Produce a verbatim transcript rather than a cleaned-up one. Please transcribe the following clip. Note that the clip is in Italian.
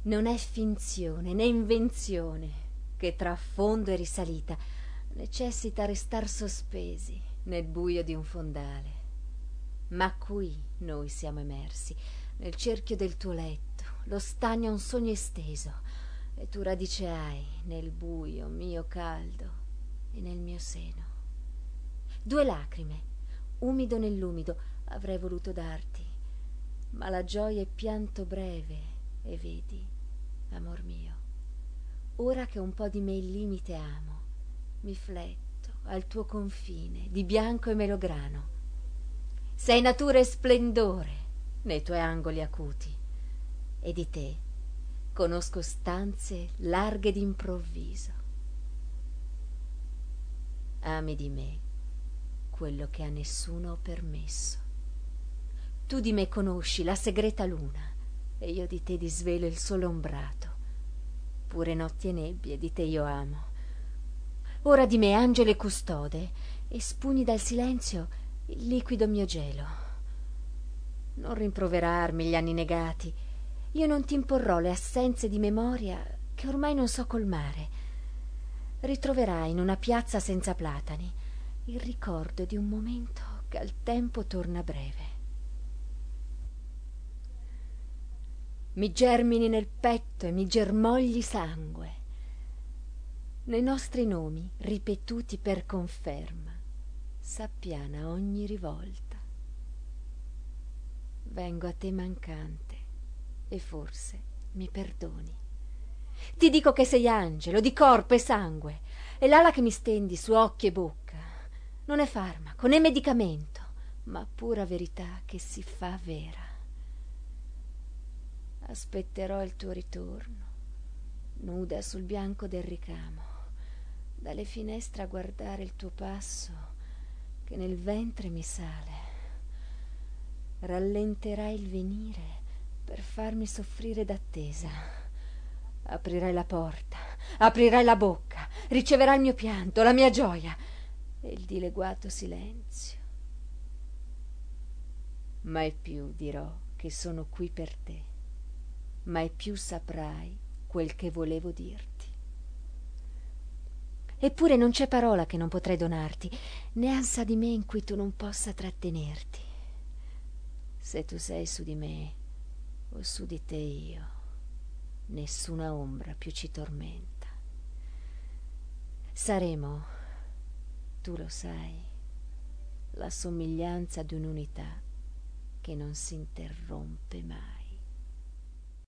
Non è finzione né invenzione che tra affondo e risalita necessita restar sospesi nel buio di un fondale. Ma qui noi siamo emersi, nel cerchio del tuo letto, lo stagno a un sogno esteso, e tu radice hai nel buio mio caldo e nel mio seno. Due lacrime, umido nell'umido, avrei voluto darti, ma la gioia è pianto breve, e vedi, amor mio, ora che un po' di me il limite amo, mi fletto al tuo confine di bianco e melograno. Sei natura e splendore nei tuoi angoli acuti, e di te conosco stanze larghe d'improvviso. Ami di me quello che a nessuno ho permesso. Tu di me conosci la segreta luna, e io di te disvelo il sole ombrato. Pure notti e nebbie di te io amo. Ora di me angelo e custode, e spugni dal silenzio il liquido mio gelo. Non rimproverarmi gli anni negati, io non ti imporrò le assenze di memoria che ormai non so colmare. Ritroverai in una piazza senza platani il ricordo di un momento che al tempo torna breve. Mi germini nel petto e mi germogli sangue. Nei nostri nomi, ripetuti per conferma, s'appiana ogni rivolta. Vengo a te mancante e forse mi perdoni. Ti dico che sei angelo di corpo e sangue, e l'ala che mi stendi su occhi e bocca non è farmaco né medicamento, ma pura verità che si fa vera. Aspetterò il tuo ritorno, nuda sul bianco del ricamo, dalle finestre a guardare il tuo passo che nel ventre mi sale. Rallenterai il venire per farmi soffrire d'attesa. Aprirai la porta, aprirai la bocca, riceverai il mio pianto, la mia gioia e il dileguato silenzio. Mai più dirò che sono qui per te, mai più saprai quel che volevo dirti. Eppure non c'è parola che non potrei donarti, né ansia di me in cui tu non possa trattenerti. Se tu sei su di me o su di te io, nessuna ombra più ci tormenta. Saremo, tu lo sai, la somiglianza di un'unità che non si interrompe mai.